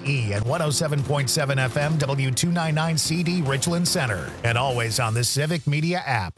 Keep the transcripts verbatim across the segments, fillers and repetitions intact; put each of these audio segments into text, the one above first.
E and one oh seven point seven F M W two ninety-nine C D Richland Center, and always on the Civic Media app.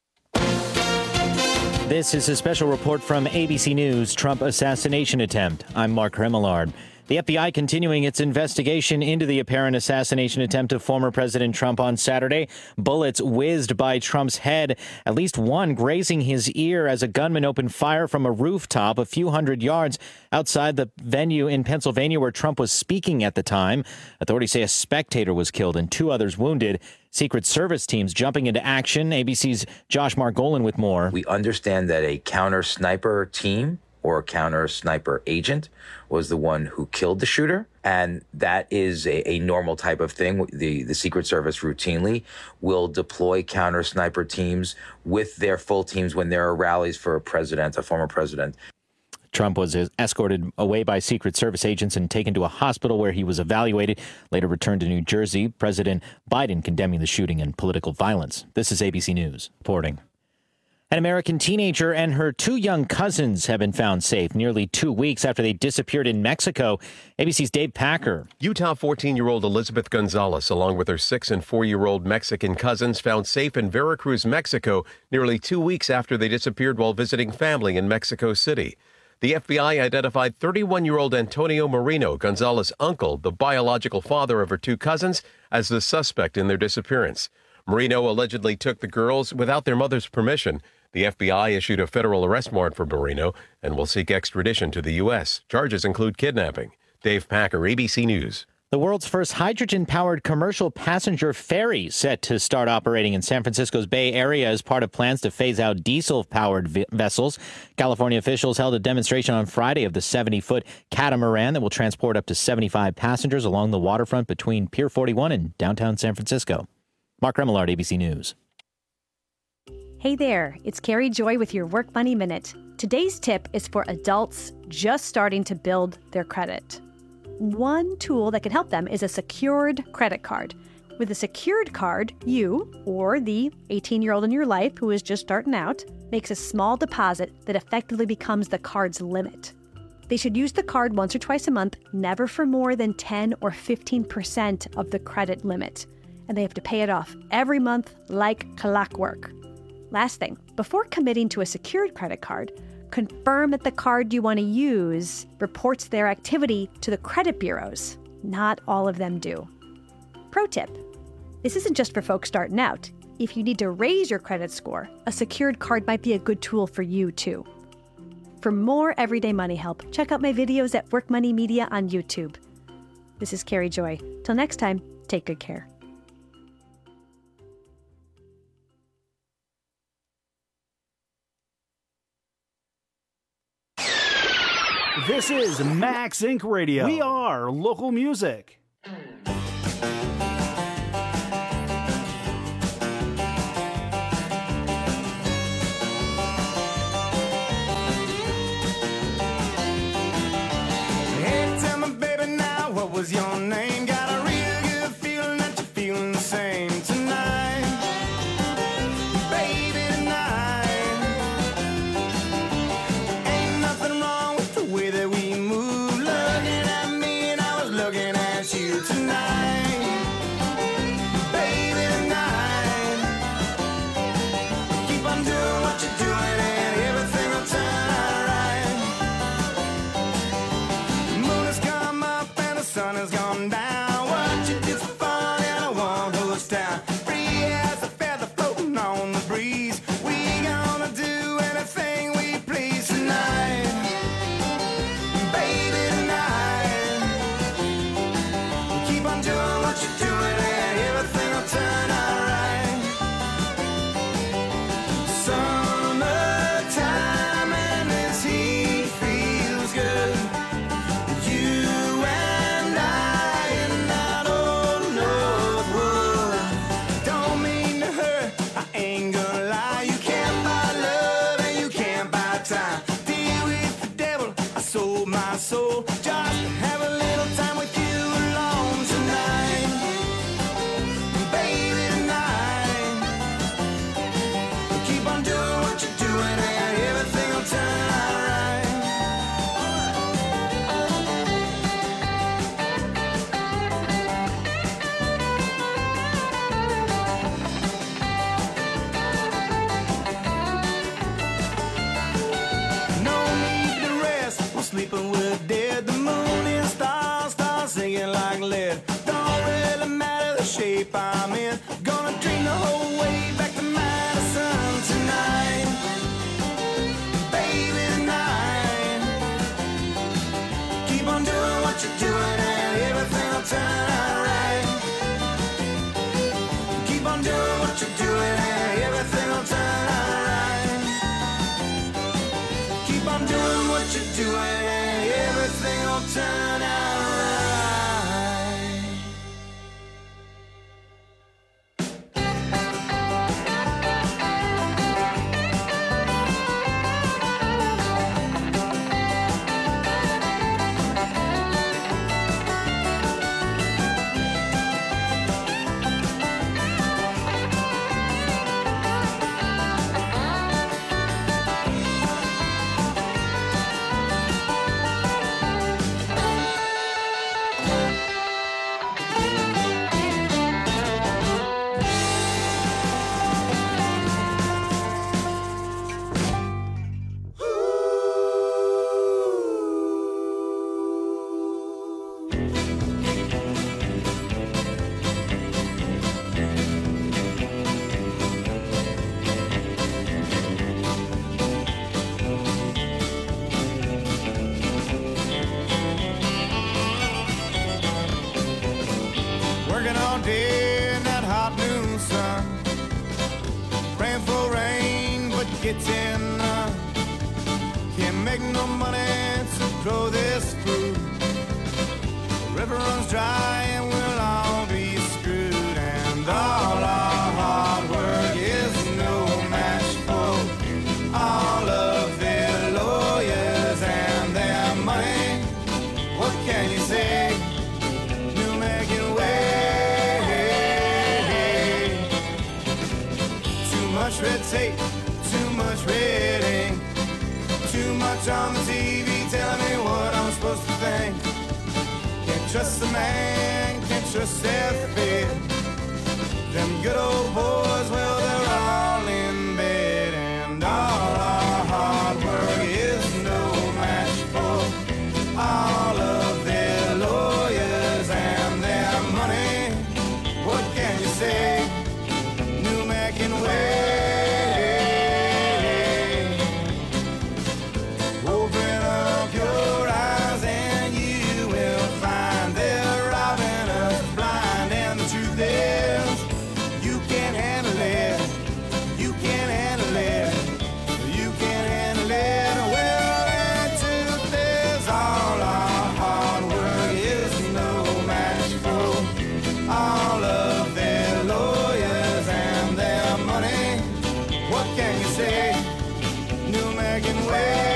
This is a special report from A B C News, Trump assassination attempt. I'm Mark Remillard. The F B I continuing its investigation into the apparent assassination attempt of former President Trump on Saturday. Bullets whizzed by Trump's head, at least one grazing his ear as a gunman opened fire from a rooftop a few hundred yards outside the venue in Pennsylvania where Trump was speaking at the time. Authorities say a spectator was killed and two others wounded. Secret Service teams jumping into action. A B C's Josh Margolin with more. We understand that a counter sniper team or counter sniper agent was the one who killed the shooter. And that is a, a normal type of thing. The, the Secret Service routinely will deploy counter sniper teams with their full teams when there are rallies for a president, a former president. Trump was escorted away by Secret Service agents and taken to a hospital where he was evaluated, later returned to New Jersey. President Biden condemning the shooting and political violence. This is A B C News reporting. An American teenager and her two young cousins have been found safe nearly two weeks after they disappeared in Mexico. A B C's Dave Packer. Utah fourteen-year-old Elizabeth Gonzalez, along with her six- and four-year-old Mexican cousins, found safe in Veracruz, Mexico, nearly two weeks after they disappeared while visiting family in Mexico City. The F B I identified thirty-one-year-old Antonio Marino, Gonzalez's uncle, the biological father of her two cousins, as the suspect in their disappearance. Marino allegedly took the girls without their mother's permission. The F B I issued a federal arrest warrant for Marino and will seek extradition to the U S. Charges include kidnapping. Dave Packer, A B C News. The world's first hydrogen-powered commercial passenger ferry set to start operating in San Francisco's Bay Area as part of plans to phase out diesel-powered v- vessels. California officials held a demonstration on Friday of the seventy-foot catamaran that will transport up to seventy-five passengers along the waterfront between Pier forty-one and downtown San Francisco. Mark Remillard, A B C News. Hey there, it's Carrie Joy with your Work Money Minute. Today's tip is for adults just starting to build their credit. One tool that can help them is a secured credit card. With a secured card, you, or the eighteen-year-old in your life who is just starting out, makes a small deposit that effectively becomes the card's limit. They should use the card once or twice a month, never for more than ten or fifteen percent of the credit limit. And they have to pay it off every month like clockwork. Last thing, before committing to a secured credit card, confirm that the card you want to use reports their activity to the credit bureaus. Not all of them do. Pro tip, this isn't just for folks starting out. If you need to raise your credit score, a secured card might be a good tool for you too. For more everyday money help, check out my videos at Work Money Media on YouTube. This is Carrie Joy. Till next time, take good care. This is Max Incorporated. Radio. We are local music. Hey, tell me, baby, now, what was your name? Got a real good feeling that you're feeling the same tonight. Baby, tonight. Ain't nothing wrong with the way that we move. Looking at me and I was looking at you tonight. Baby, tonight. Keep on doing what you're doing and everything will turn out right. The moon has come up and the sun has gone down. What you do for fun and I won't hold us down. Free as a feather floating on the breeze. We gonna do anything we please tonight. Baby, tonight. Keep on doing what you're doing and everything will turn out right. Summertime and this heat feels good. You and I in all day in that hot noon sun. Praying for rain, but getting none. Can't make no money to grow this food. The river runs dry and we'll all be screwed. And all our hard work is no match for all of their lawyers and their money. What can you say? New making way. Too much red tape, too much red ink. Too much on the T V telling me what I'm supposed to think. Can't trust the man, can't trust their fear. Them good old boys, well, they're all in bed. And all our hard work is no match for all of their lawyers and their money. What can you say? New Mackin way. Open up your eyes and you will find they're robbing us blind. And the truth is, you can't handle it. You can't handle it. You can't handle it. Well, the truth is, all our hard work is no match for all of their lawyers and their money. What can you say? New American way.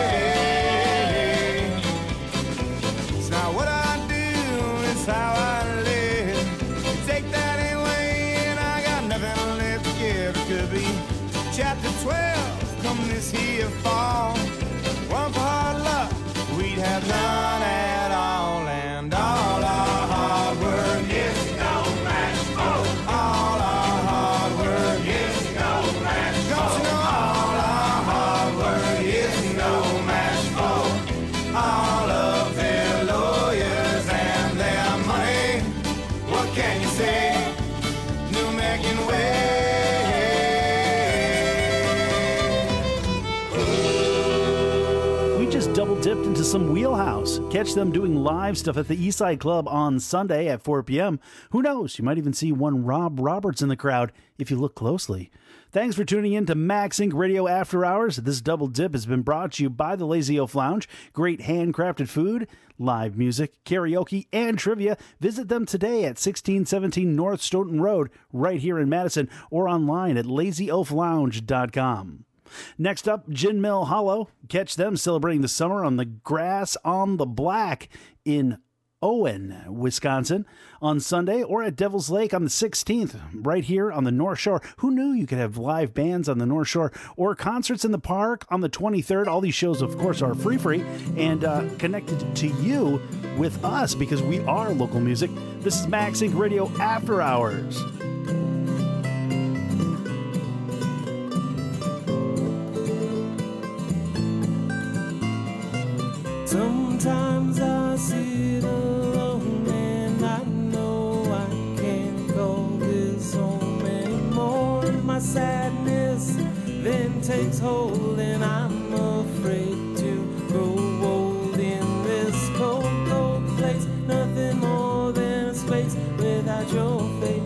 It's not what I do, it's how I live. You take that away and I got nothing left to give. It could be chapter twelve come this here fall. One for hard luck, we'd have none at all. And all our hard work is no match for all our hard work is no match for. Don't you know all our hard work is no match for all of their lawyers and their money. What can you say? New American way. We just double dipped into some Wheelhouse. Catch them doing live stuff at the Eastside Club on Sunday at four p.m. Who knows? You might even see one Rob Roberts in the crowd if you look closely. Thanks for tuning in to Max Inc Radio After Hours. This double dip has been brought to you by the Lazy Oaf Lounge. Great handcrafted food, live music, karaoke, and trivia. Visit them today at sixteen seventeen North Stoughton Road, right here in Madison, or online at lazy oaf lounge dot com. Next up, Gin Mill Hollow. Catch them celebrating the summer on the Grass on the Black in Owen, Wisconsin on Sunday, or at Devil's Lake on the sixteenth, right here on the North Shore. Who knew you could have live bands on the North Shore, or concerts in the park on the twenty-third? All these shows, of course, are free free and uh, connected to you with us because we are local music. This is Max Inc Radio After Hours. Sometimes I sit alone and I know I can't call this home anymore. My sadness then takes hold and I'm afraid to grow old in this cold, cold place. Nothing more than a space without your face.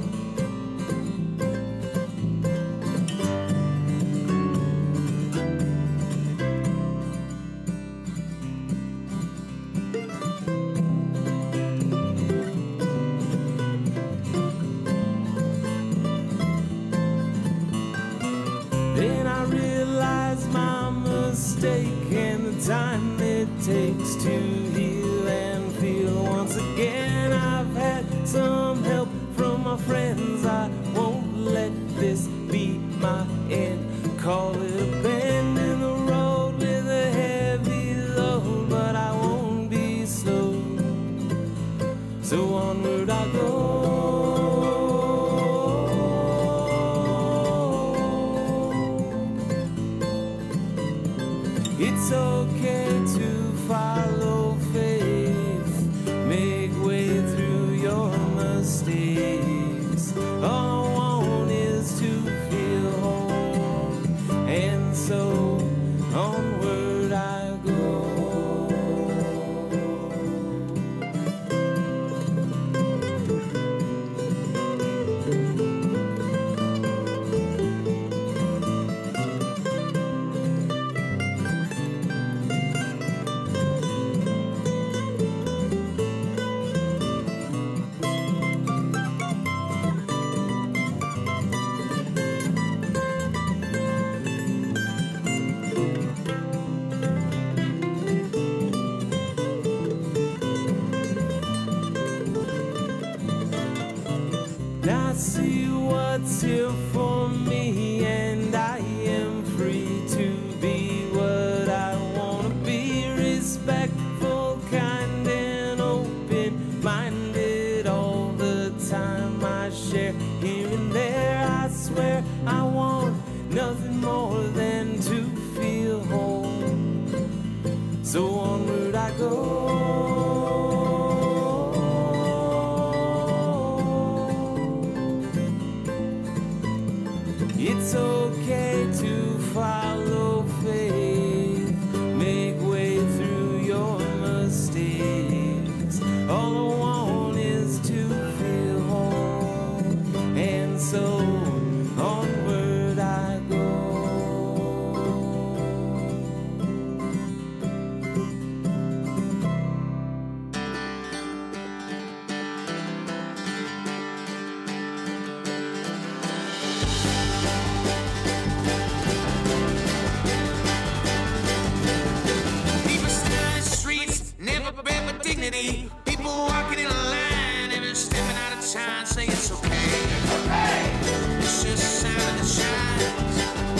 Then I realize my mistake and the time it takes to heal and feel once again. I've had some help from my friends. I won't let this be my end. Call it a bend in the road with a heavy load, but I won't be slow. So onward I go. It's okay to follow faith, make way through your mistakes. All I want is to feel home, and so onward I go. I see what's here for me, and I am free to be what I want to be. Respectful, kind, and open-minded all the time. I share here and there. I swear I want nothing more than to feel home. So onward I go. It's okay to follow faith, make way through your mistakes. All I want is to feel home, and so onward I go. People standing in the streets, never bred with dignity. People walking in a line, every stepping out of time, say it's okay. It's just the sound of the chimes.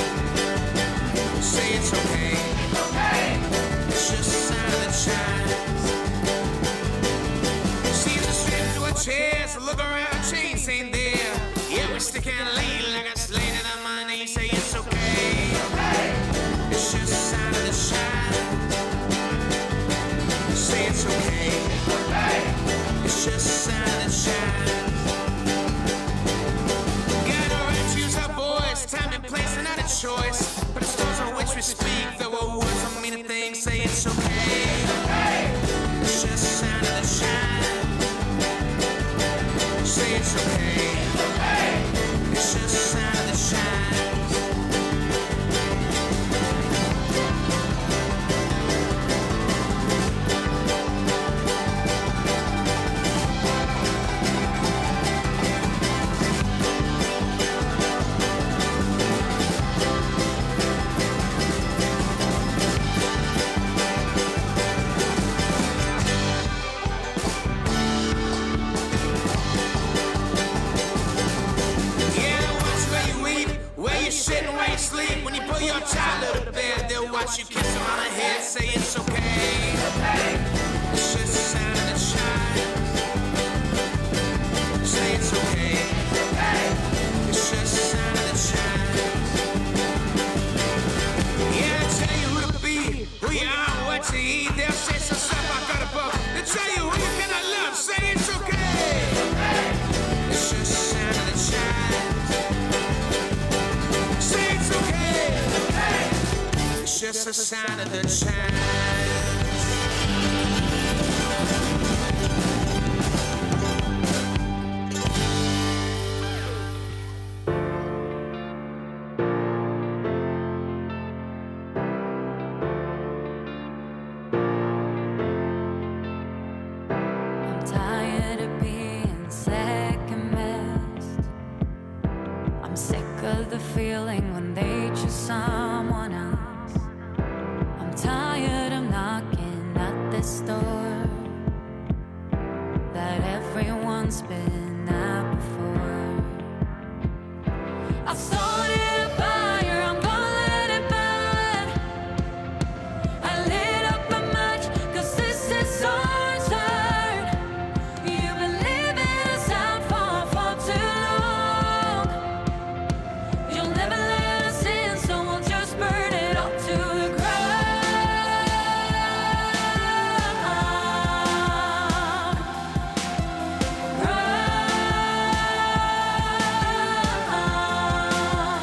Say it's okay. It's just the sound of the chimes. Seems to slip to a chair, so look around, chains ain't there. Yeah, we stick and lean like I slayed it on my knee. Say it's okay. It's just the sound of the chimes. Say it's okay. It's just the sound of the chimes. Gotta right to use our voice, time and place and not a choice. But the stones on which we speak, though our words don't mean a thing. Say it's okay. It's just the sound of the chimes. Say it's okay. It's just the sound of the chimes. Yeah, watch where you eat, where you sit and where you sleep. When you put your child out of bed, they'll watch you kiss them on the head. Say it's okay. It's just the sound of the chimes. Say it's okay. It's just the sound of the chimes. Yeah, they'll tell you who to be, who you are, what to eat. They'll say some stuff I got above. They'll tell you who you cannot love. Say it's okay. It's just the sound of the chimes. Say it's okay. It's just the sound of the chimes. I'm tired of being second best. I'm sick of the feeling when they choose someone else. I'm tired of knocking at this door that everyone's been at before. I started a fire, I'm gonna let it burn. I lit up a match, 'cause this is our turn. You've been living us out for far too long. You'll never let us in, so we'll just burn it all to the ground.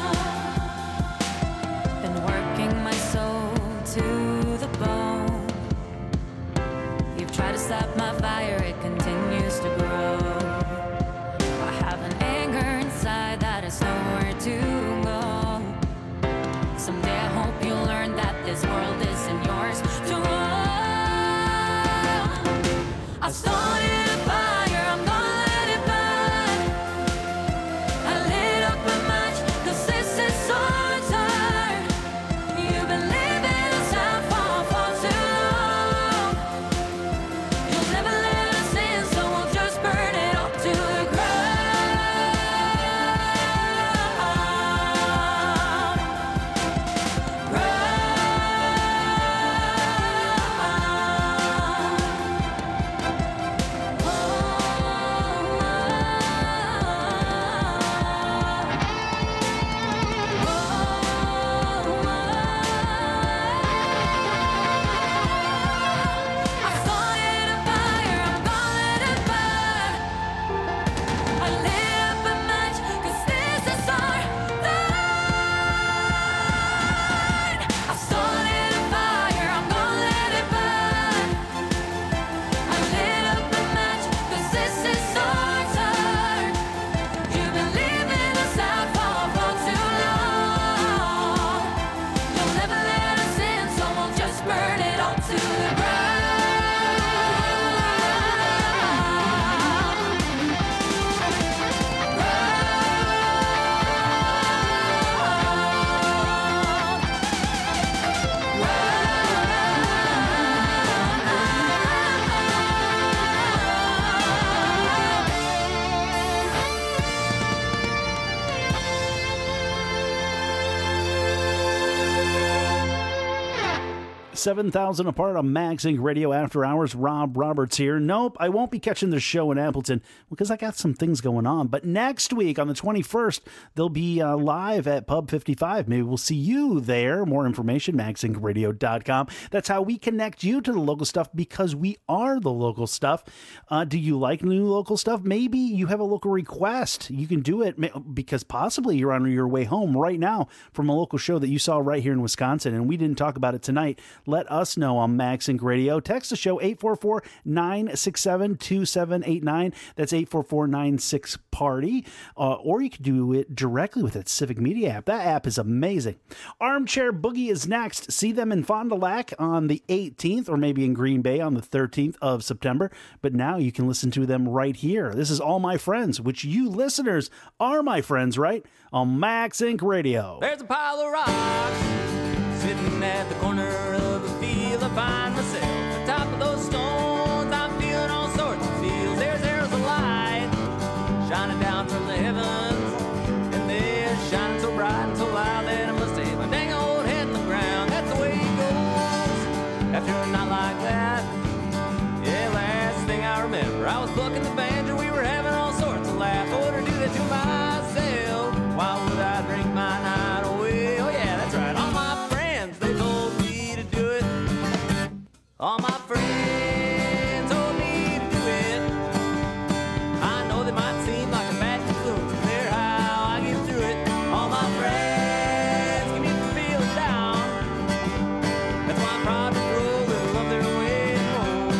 seven thousand apart on Max Inc Radio After Hours. Rob Roberts here. Nope, I won't be catching the show in Appleton because I got some things going on. But next week on the twenty-first, they'll be uh, live at Pub fifty-five. Maybe we'll see you there. More information, max inc radio dot com. That's how we connect you to the local stuff because we are the local stuff. Uh, do you like new local stuff? Maybe you have a local request. You can do it because possibly you're on your way home right now from a local show that you saw right here in Wisconsin, and we didn't talk about it tonight. Let us know on Max Inc Radio. Text the show eight four four, nine six seven, two seven eight nine. That's eight four four, nine six, party. Uh, or you can do it directly with that Civic Media app. That app is amazing. Armchair Boogie is next. See them in Fond du Lac on the eighteenth, or maybe in Green Bay on the thirteenth of September. But now you can listen to them right here. This is All My Friends, which you listeners are my friends, right? On Max Inc Radio. There's a pile of rocks sitting at the corner of the field. I find myself on top of those stones. I'm feeling all sorts of feels. There's there's a light shining down from the heavens, and they're shining so bright and so loud that I must have my dang old head in the ground. That's the way it goes after a night like that. Yeah, last thing I remember, I was plucking the banjo. We were having all sorts of laughs. I wouldn't do that to myself. Why would I drink my night away? Oh yeah, that's right. All my friends, they told me to do it. All my friends told me to do it. I know they might seem like a bad influence, but they're how I get through it. All my friends keep me from feeling down. That's why I'm proud to roll and love their way home.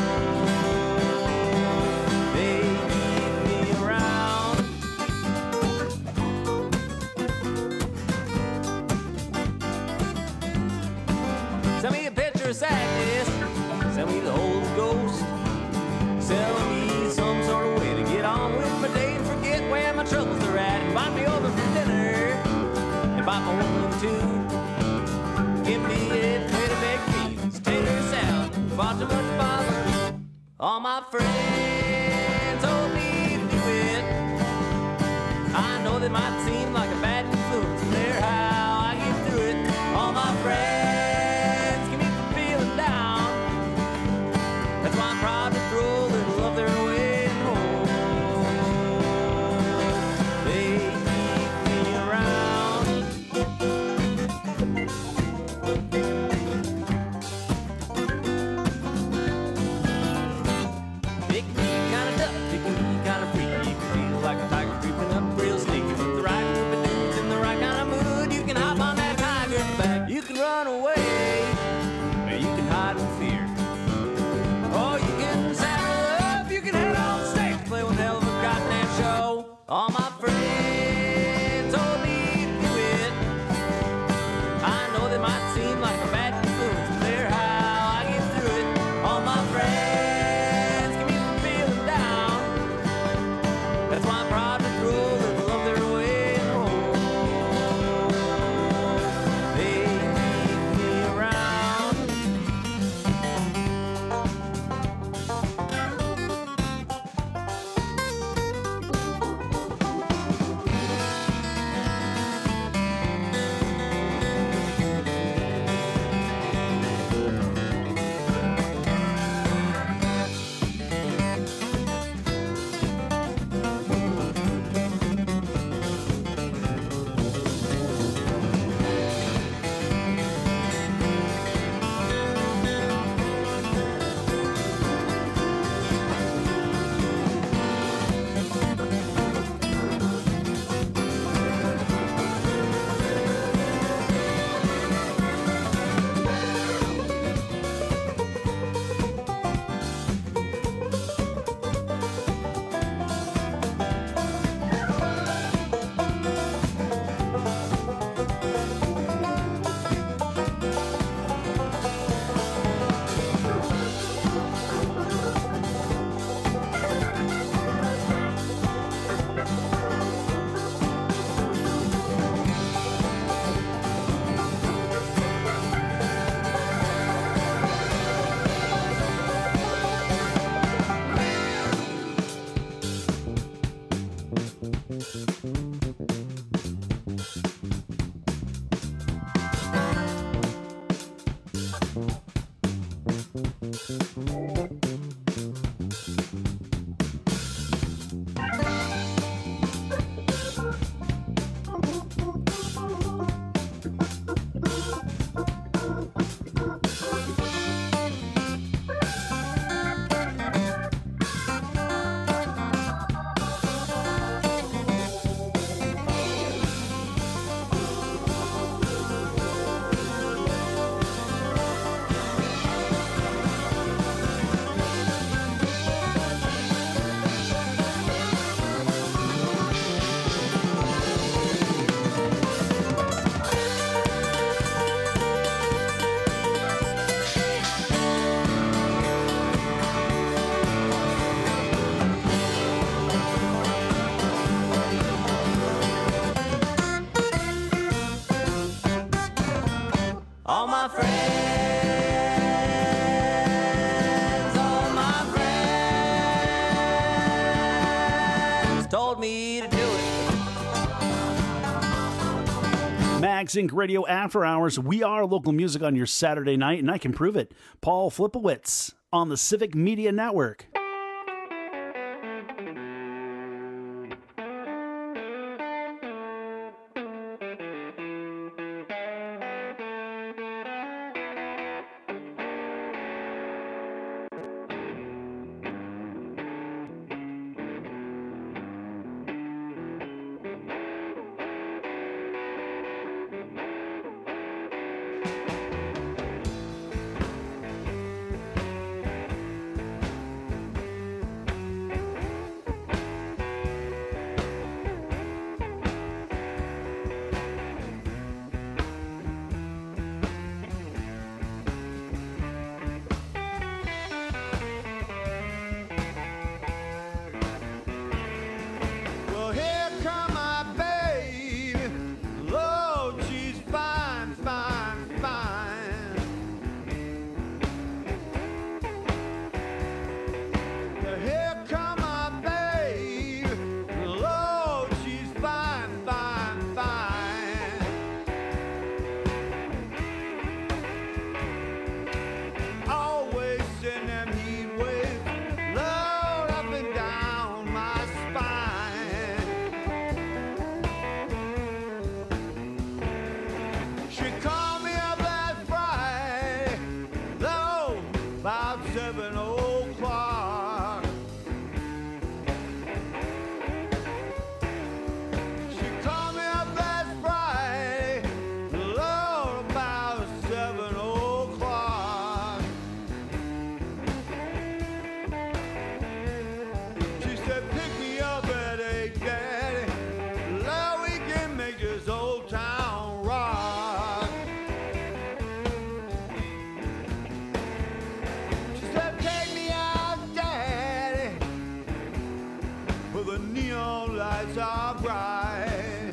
They keep me around. Send me a picture of sadness. Send me the Holy Ghost. Sell me some sort of way to get on with my day and forget where my troubles are at. Invite me over for dinner. Invite my woman too. Give me a plate of baked beans, tater salad, far too much bother. All my friends told me to do it. I know they might seem like a bad influence, but they're how I get through it. All my friends keep me from feeling down. That's why I'm proud to throw a little love their way home. They keep me around. Max Inc Radio After Hours. We are local music on your Saturday night, and I can prove it. Paul Flipowitz on the Civic Media Network. Well, here come my baby. Lord, she's fine, fine, fine. Here come my baby. Lord, she's fine, fine, fine. Always in them heat waves. Lord, up and down my spine. She called me up last Friday, though, about seven o'clock. She called me up last Friday, Lord, about seven o'clock. She said, pick me up at eight, Daddy. Lord, we can make this old town rock. She said, take me out, Daddy, where the neon lights are bright.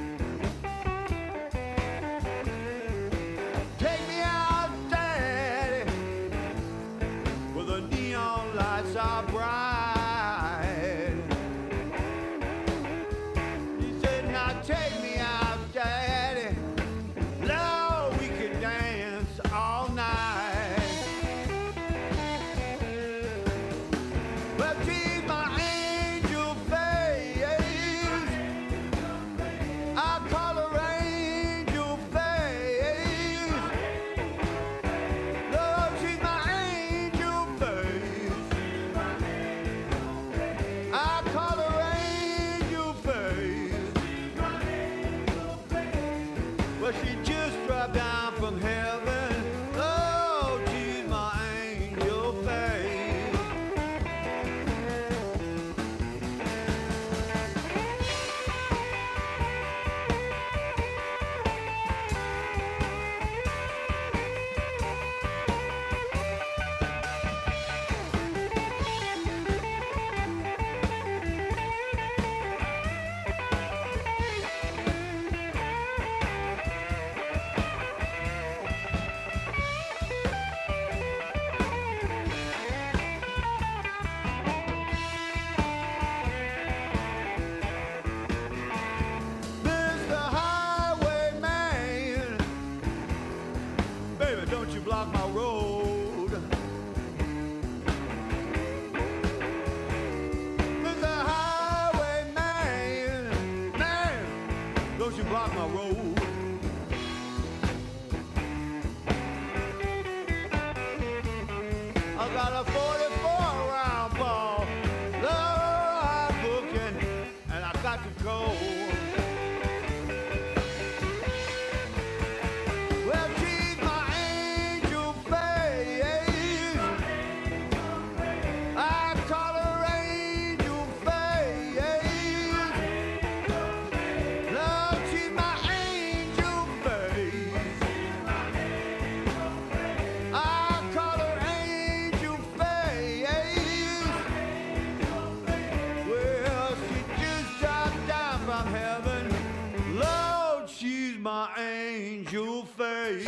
Take me out, Daddy, where the neon lights are bright. He said, now take me out, Daddy. Lord, we can dance all night. Well, she's my angel face. I call her angel face. Lord, she's my angel face. I call her angel face. Well, she just dropped down from heaven. Oh, she's my angel face. Mister Highwayman, baby, don't you block my road. Mister Highwayman, man, don't you block my road. I got a forty-four round ball. Lord, I'm booking, and I got to go. Well, she's my angel face. I call her angel face. Lord, she's my angel face. I call her angel face. Well, she just dropped down from heaven. Lord, she's my angel face.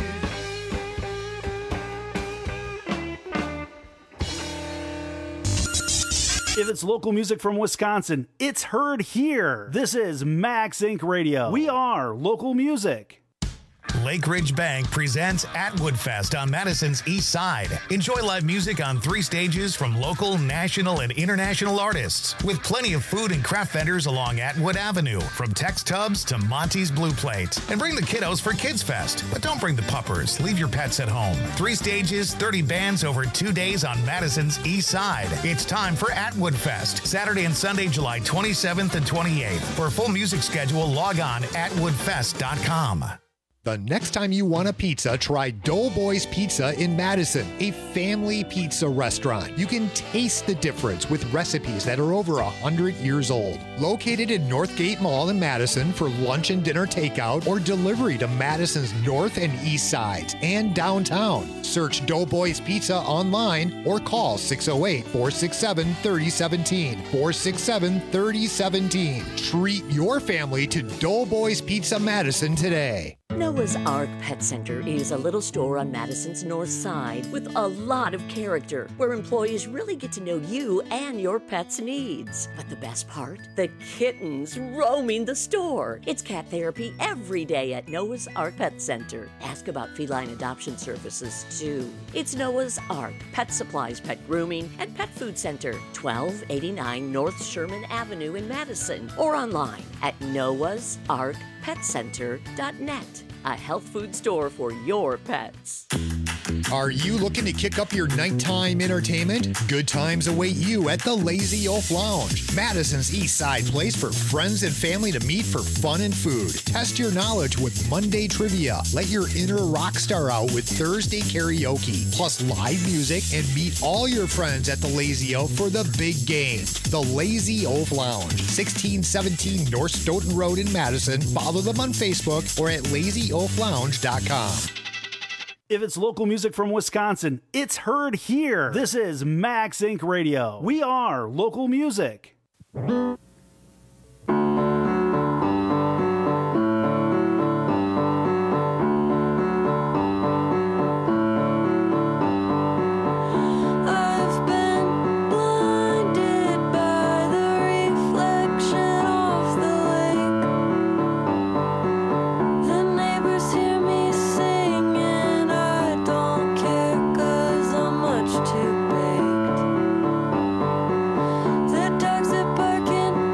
If it's local music from Wisconsin, it's heard here. This is Max Inc Radio. We are local music. Lake Ridge Bank presents Atwood Fest on Madison's East Side. Enjoy live music on three stages from local, national, and international artists, with plenty of food and craft vendors along Atwood Avenue, from Tex Tubs to Monty's Blue Plate. And bring the kiddos for Kids Fest, but don't bring the puppers. Leave your pets at home. Three stages, thirty bands over two days on Madison's East Side. It's time for Atwood Fest, Saturday and Sunday, July twenty-seventh and twenty-eighth. For a full music schedule, log on atwood fest dot com. The next time you want a pizza, try Doughboys Pizza in Madison, a family pizza restaurant. You can taste the difference with recipes that are over one hundred years old. Located in Northgate Mall in Madison for lunch and dinner takeout or delivery to Madison's north and east sides and downtown. Search Doughboys Pizza online or call six oh eight, four six seven, three oh one seven, four six seven, three oh one seven. Treat your family to Doughboys Pizza Madison today. Noah's Ark Pet Center is a little store on Madison's north side with a lot of character, where employees really get to know you and your pet's needs. But the best part? The kittens roaming the store. It's cat therapy every day at Noah's Ark Pet Center. Ask about feline adoption services, too. It's Noah's Ark Pet Supplies, Pet Grooming, and Pet Food Center, twelve eighty-nine North Sherman Avenue in Madison, or online at noahs ark pet center dot net. A health food store for your pets. Are you looking to kick up your nighttime entertainment? Good times await you at the Lazy Oaf Lounge, Madison's East Side place for friends and family to meet for fun and food. Test your knowledge with Monday trivia. Let your inner rock star out with Thursday karaoke, plus live music, and meet all your friends at the Lazy Oaf for the big game. The Lazy Oaf Lounge, sixteen seventeen North Stoughton Road in Madison. Follow them on Facebook or at lazy oaf lounge dot com. If it's local music from Wisconsin, it's heard here. This is Max Inc Radio. We are local music. I've been blinded by the reflection of the lake. The neighbors hear me sing and I don't care 'cause I'm much too baked. The dogs are barking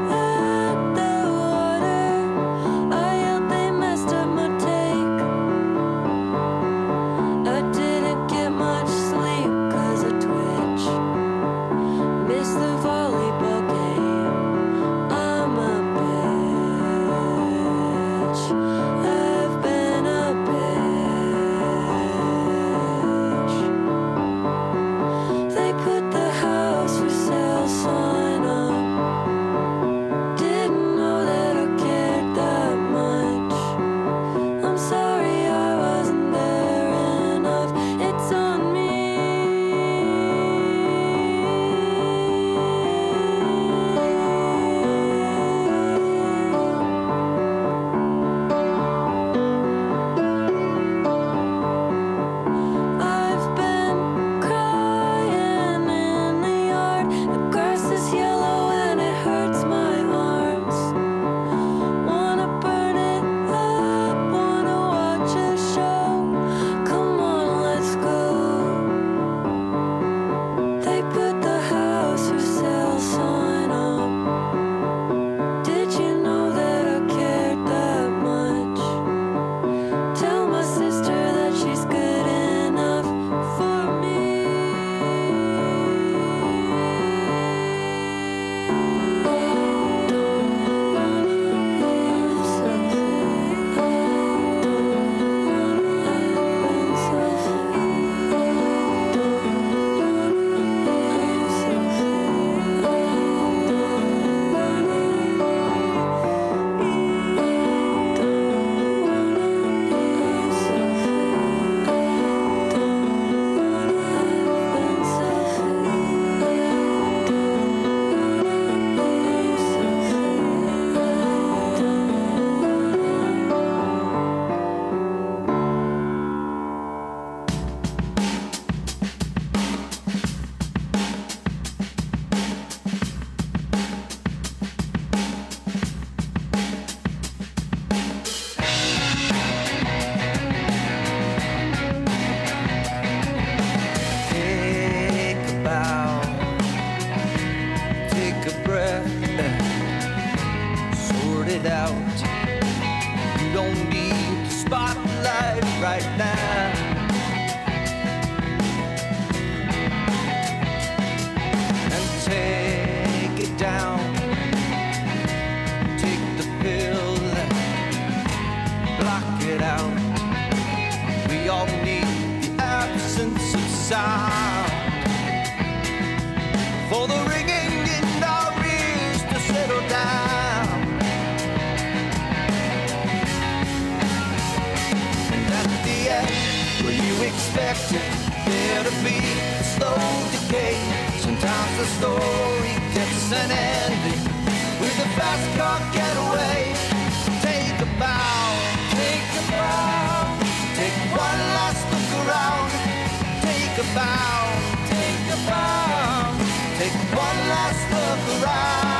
expecting there to be a slow decay. Sometimes the story gets an ending with a fast car getaway. Take a bow, take a bow, take one last look around. Take a bow, take a bow, take one last look around.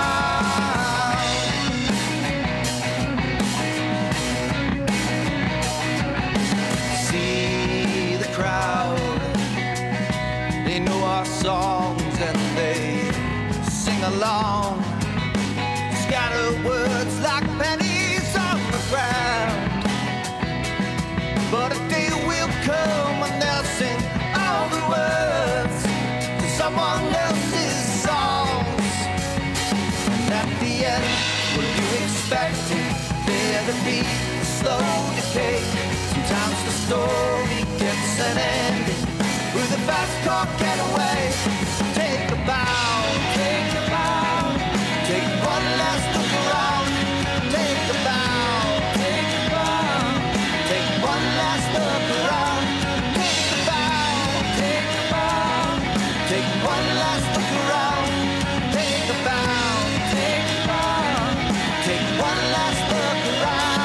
See the crowd, they know our songs and they sing along. Scatter words like pennies on the ground. But a day will come when they'll sing all the words to someone else's songs. And at the end, were you expecting there to be a slow decay? Sometimes the story gets an ending with a fast car getaway. Take a bow, take a bow, take one last look around. Take a bow, take a bow, take one last look around. Take a bow, take a bow, take one last look around. Take a bow, take a bow, take one last look around.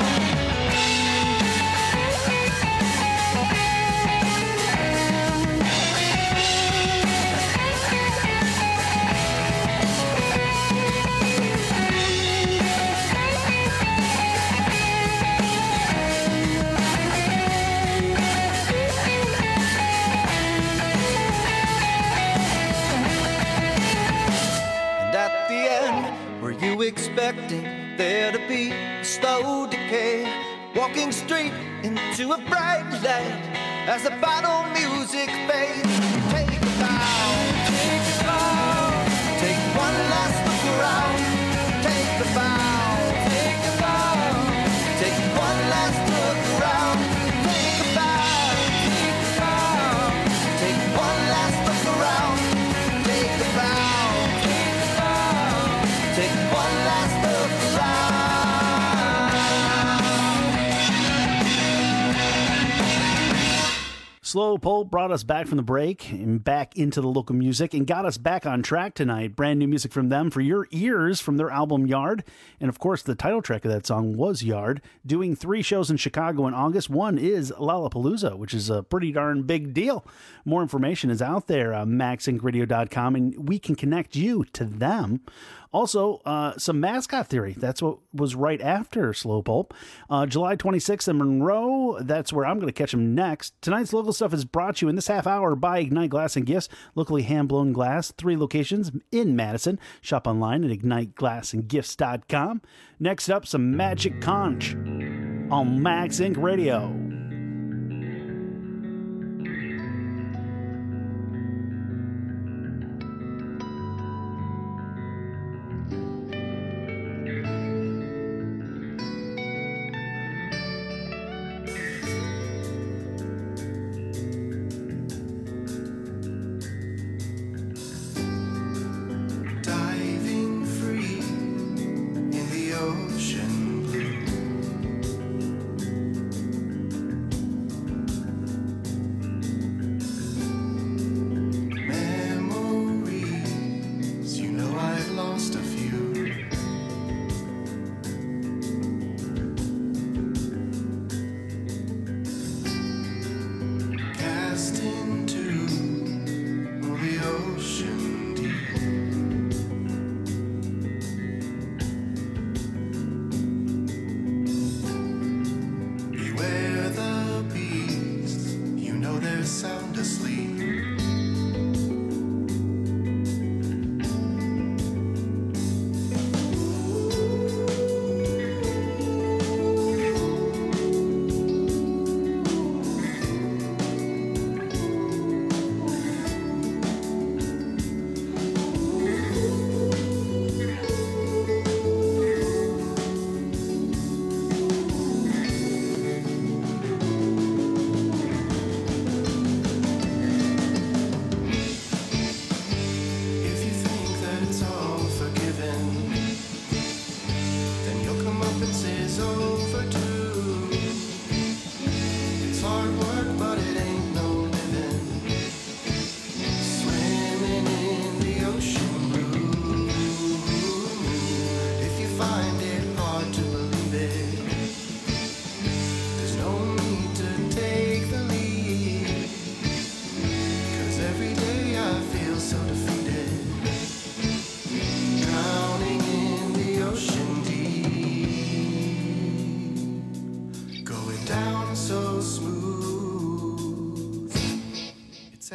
And at the end, were you expecting there to be a slow decay? Walking straight into a bright light as the final music fades. Take a bow, take a bow, take one last look around. Take a bow, take a bow, take one last look around. Take a bow, take a bow, take one last look around. Take a bow, take a bow, take one last look around. Slow Pull brought us back from the break and back into the local music and got us back on track tonight. Brand new music from them for your ears from their album Yard. And of course, the title track of that song was Yard. Doing three shows in Chicago in August. One is Lollapalooza, which is a pretty darn big deal. More information is out there on max inc radio dot com, and we can connect you to them. Also, uh, some Mascot Theory. That's what was right after Slow Pulp. Uh, July twenty-sixth in Monroe. That's where I'm going to catch them next. Tonight's local stuff is brought to you in this half hour by Ignite Glass and Gifts. Locally hand-blown glass. Three locations in Madison. Shop online at ignite glass and gifts dot com. Next up, some Magic Conch on Max Inc Radio. Diving free in the ocean blue.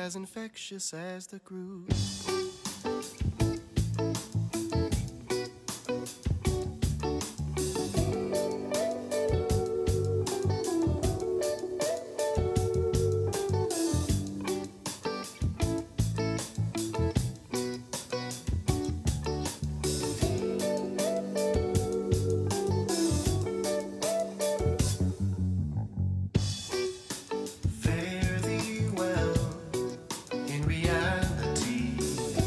as infectious as the groove. Fare thee well in reality.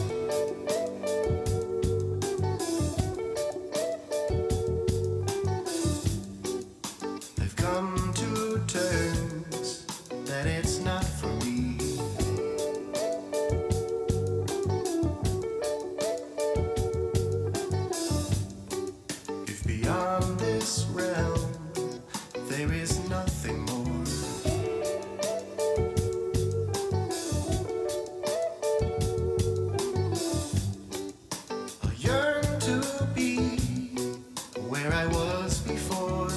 I've come to terms that it's not for me. If beyond this realm there is nothing more, I yearn to be where I was before.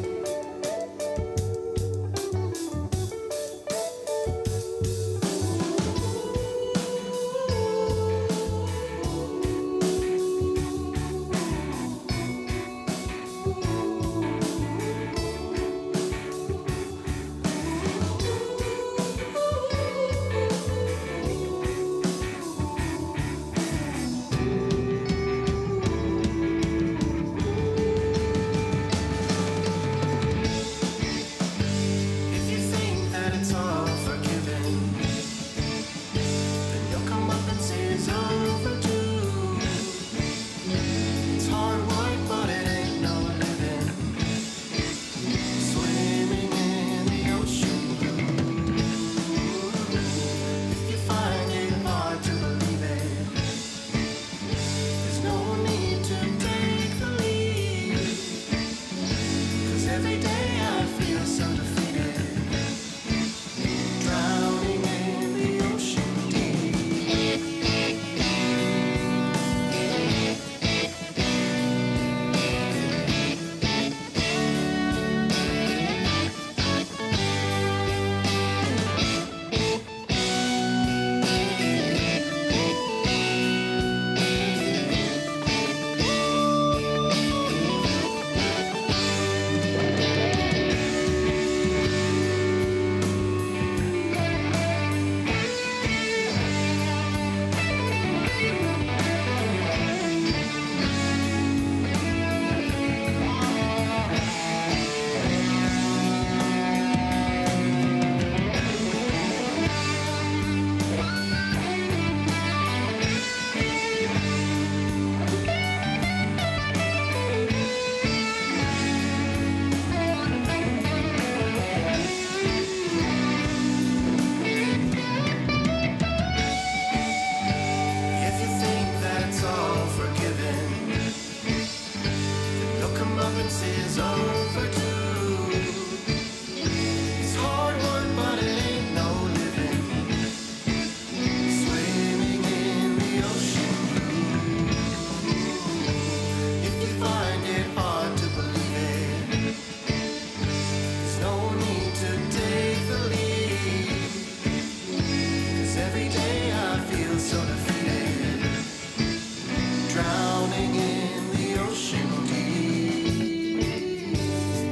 If you think that it's all forgiven, then you'll come up and say it's overdue. It's hard work, but it ain't no living. Swimming in the ocean blue. If you find it hard to believe it, there's no need to take the lead. 'Cause every day I feel so defeated, drowning in the ocean deep. If you think that it's all forgiven, then you'll come up and say it's overdue. It's hard work, but it ain't no living. Swimming in the ocean blue. If you find it hard to believe it, there's no need to take the lead. 'Cause every day I feel so defeated, drowning in the ocean deep.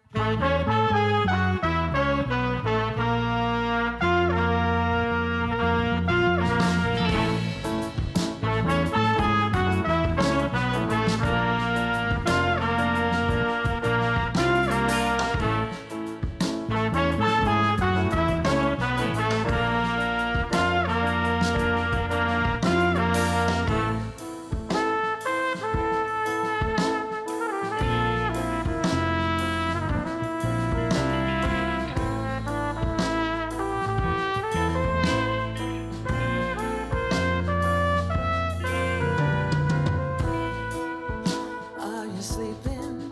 Are you sleeping?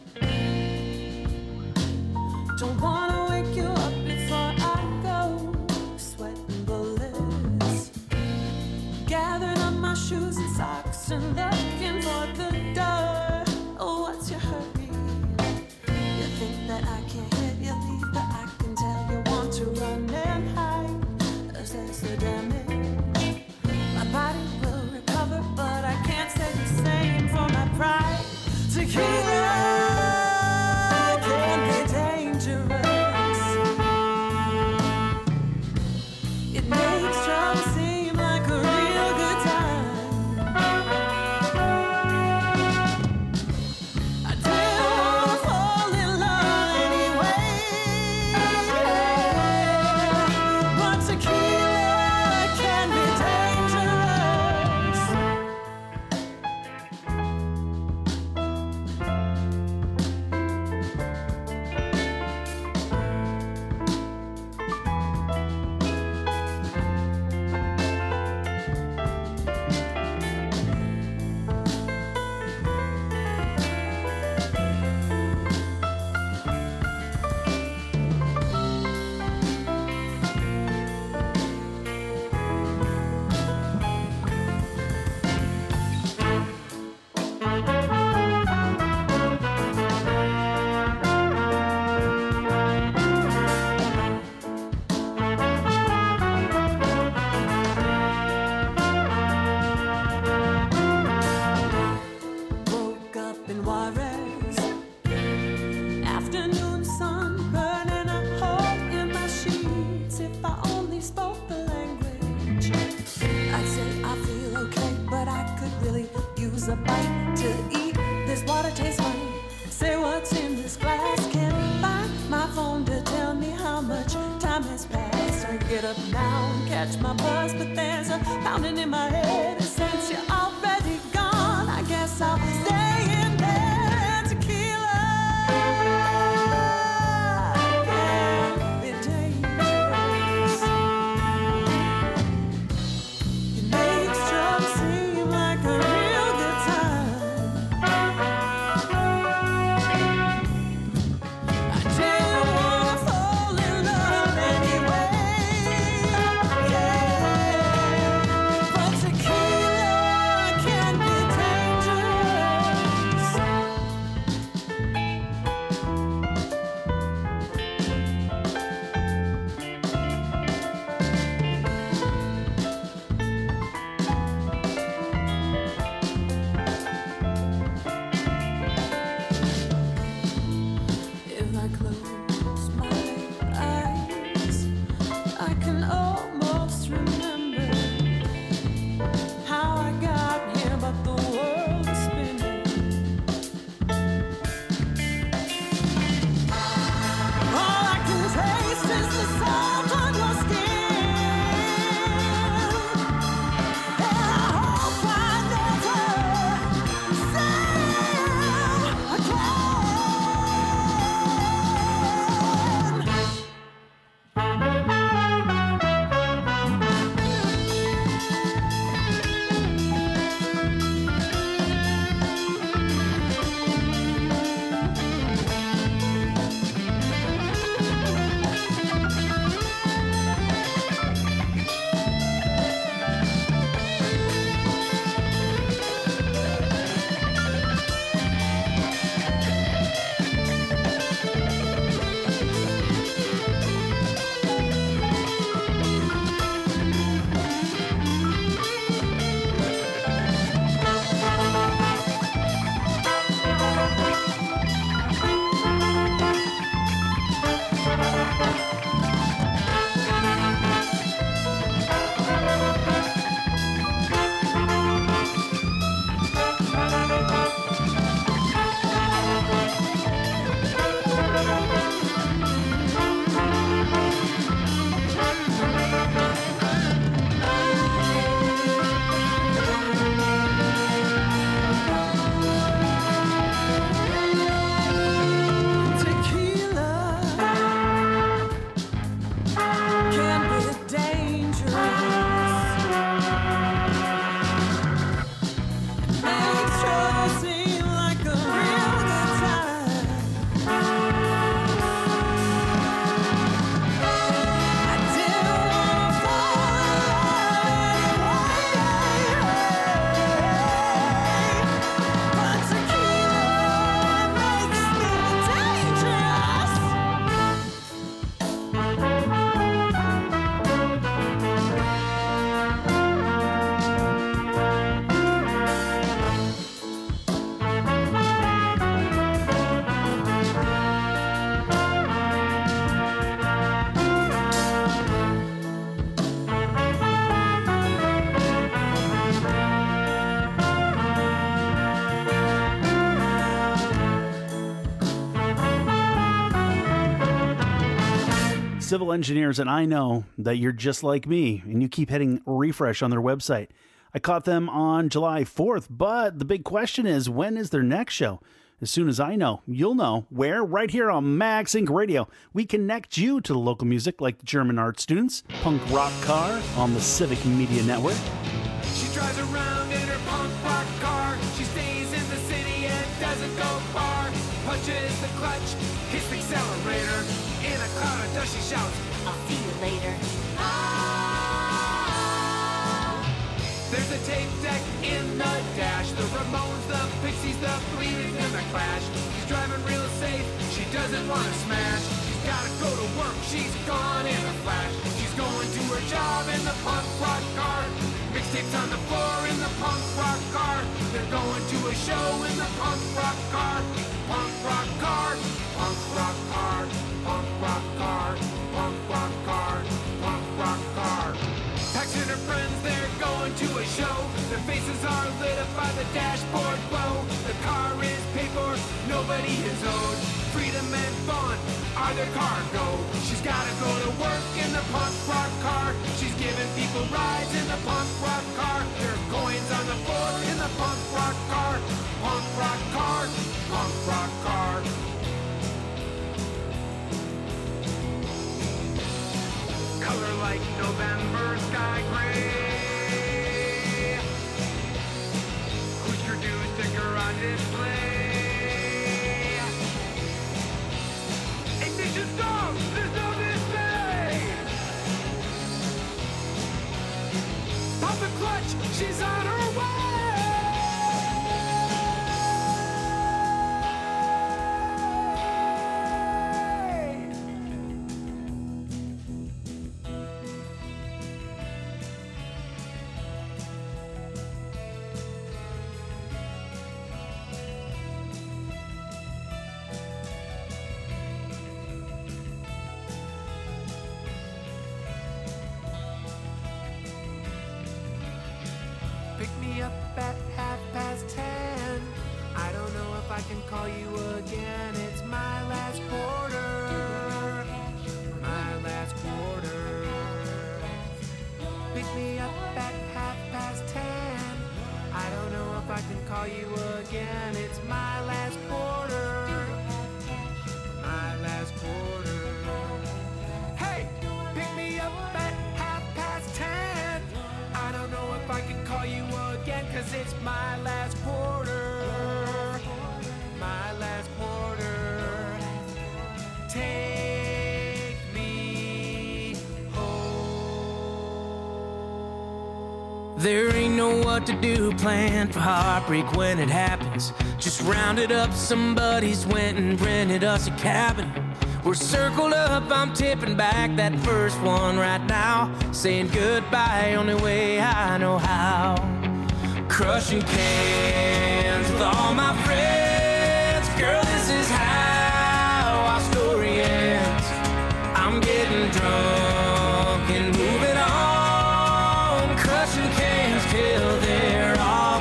Don't wanna wake you up before I go. Sweating bullets. Gathering up my shoes and socks and looking for the door. Oh, what's your hurry? You think that I can't hear you leave, but I can tell you want to run and hide. Assess the damage. My body will recover, but I can't stay the same for my pride. Tequila can be dangerous. It makes trouble seem like a real good time. I didn't wanna fall in love anyway, but tequila can be dangerous. Woke up in Juarez. Afternoon sun burning a hole in my sheets. If I only spoke the language, I'd say I feel okay, but I could really use a bite to eat. This water tastes funny. Say what's in this glass. Can't find my phone to tell me how much time has passed. I get up now and catch my buzz, but there's a pounding in my head. Since you're already gone, I guess I'll stay in bed. Tequila can be dangerous. It makes trouble seem like a real good time. I didn't wanna fall in love anyway, yeah. But tequila can be dangerous. civil engineers, and I know that you're just like me, and you keep hitting refresh on their website. I caught them on July fourth, but the big question is, when is their next show? As soon as I know, you'll know where. Right here on Max Inc Radio, we connect you to the local music like the German art students, punk rock car on the Civic Media Network. She drives around in her punk rock car. She stays in the city and doesn't go far. Punches the clutch, hits the accelerator. In a cloud of dust she shouts, I'll see you later. there's a tape deck in the dash. The Ramones, the Pixies, the Bleeding, and the Clash. She's driving real safe, she doesn't want to smash. She's gotta go to work, she's gone in a flash. She's going to her job in the punk rock car. Mixtapes on the floor in the punk rock car. They're going to a show in the punk rock car. Punk rock car, punk rock car, punk rock car, punk rock car, punk rock car. Pax and her friends, they're going to a show. Their faces are lit up by the dashboard glow. The car is paid for, nobody is owed. Freedom and fun are their cargo. She's gotta go to work in the punk rock car. She's giving people rides in the punk rock car. There are coins on the floor in the punk rock car. Punk rock car, punk rock car. Color like November sky gray. Who's your sticker on display? Ignition stop! There's no display! Pop the clutch! She's on her way! Pick me up at half past ten. I don't know if I can call you again. It's my last quarter. My last quarter. Pick me up at half past ten. I don't know if I can call you again. It's my last quarter. My last quarter. Hey, pick me up at half past ten. I don't know if I can call you again, cause it's my last quarter. My last quarter. Take me home. There ain't no what to do plan for heartbreak when it happens. Just rounded up some buddies, went and rented us a cabin. We're circled up, I'm tipping back that first one right now. Saying goodbye, only way I know how. Crushing cans with all my friends. Girl, this is how our story ends. I'm getting drunk and moving on. Crushing cans till they're all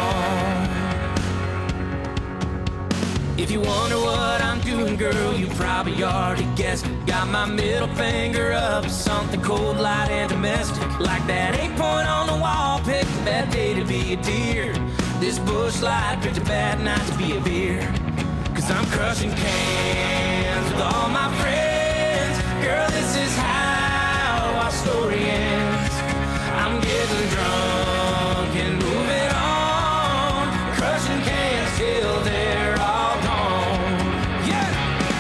gone. If you wonder what I'm doing, girl, you probably already guessed it. Got my middle finger up, something cold, light, and domestic. Like that eight point on the wall, picked a bad day to be a deer. This bush light picked a bad night to be a beer. Cause I'm crushing cans with all my friends. Girl, this is how our story ends. I'm getting drunk and moving on. Crushing cans till they're all gone. Yeah!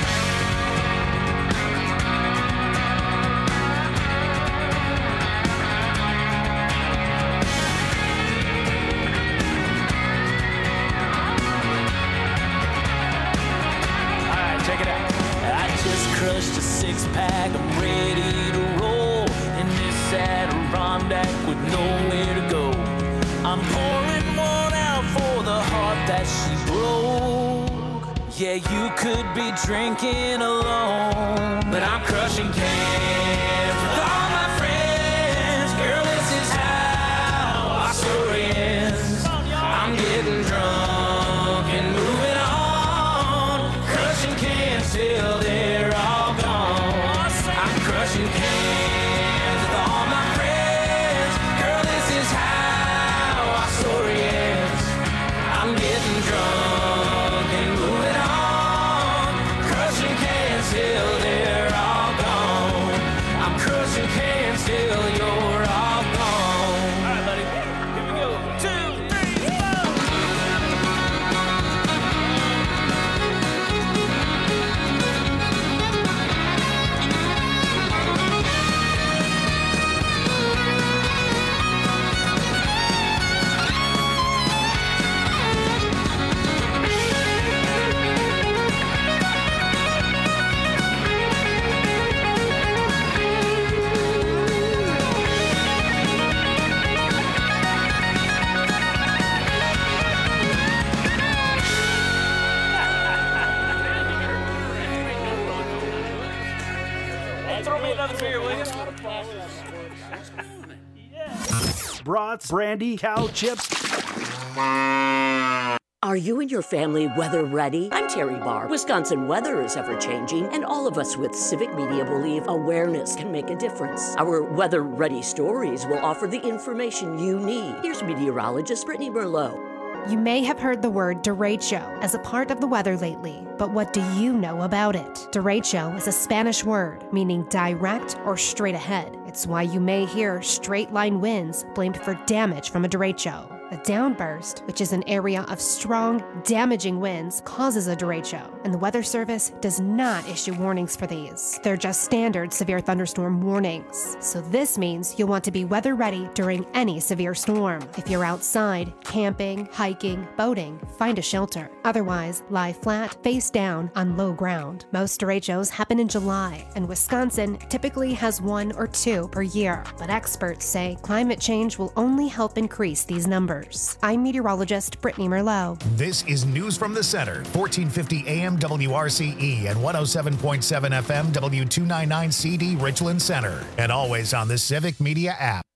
Alright, check it out. I just crushed a six pack, I'm ready to roll in this Adirondack with nowhere to go. I'm pouring one out for the heart that she broke. Yeah, you could be drinking alone, but I'm crushing cans with all my friends. Girl, this is how our story ends. I'm getting drunk and moving on. Crushing cans till they're all gone. I'm crushing Throw me another beer, will you? Brats, brandy, cow chips. Are you and your family weather ready? I'm Terry Barr. Wisconsin weather is ever changing, and all of us with Civic Media believe awareness can make a difference. Our weather ready stories will offer the information you need. Here's meteorologist Brittany Merlot. You may have heard the word derecho as a part of the weather lately, but what do you know about it? Derecho is a Spanish word meaning direct or straight ahead. It's why you may hear straight line winds blamed for damage from a derecho. A downburst, which is an area of strong, damaging winds, causes a derecho, and the Weather Service does not issue warnings for these. They're just standard severe thunderstorm warnings. So this means you'll want to be weather ready during any severe storm. If you're outside, camping, hiking, boating, find a shelter. Otherwise, lie flat, face down, on low ground. Most derechos happen in July, and Wisconsin typically has one or two per year. But experts say climate change will only help increase these numbers. I'm meteorologist Brittany Merlot. This is News from the Center, fourteen fifty A M W R C E and one oh seven point seven F M W two ninety-nine C D Richland Center, and always on the Civic Media app.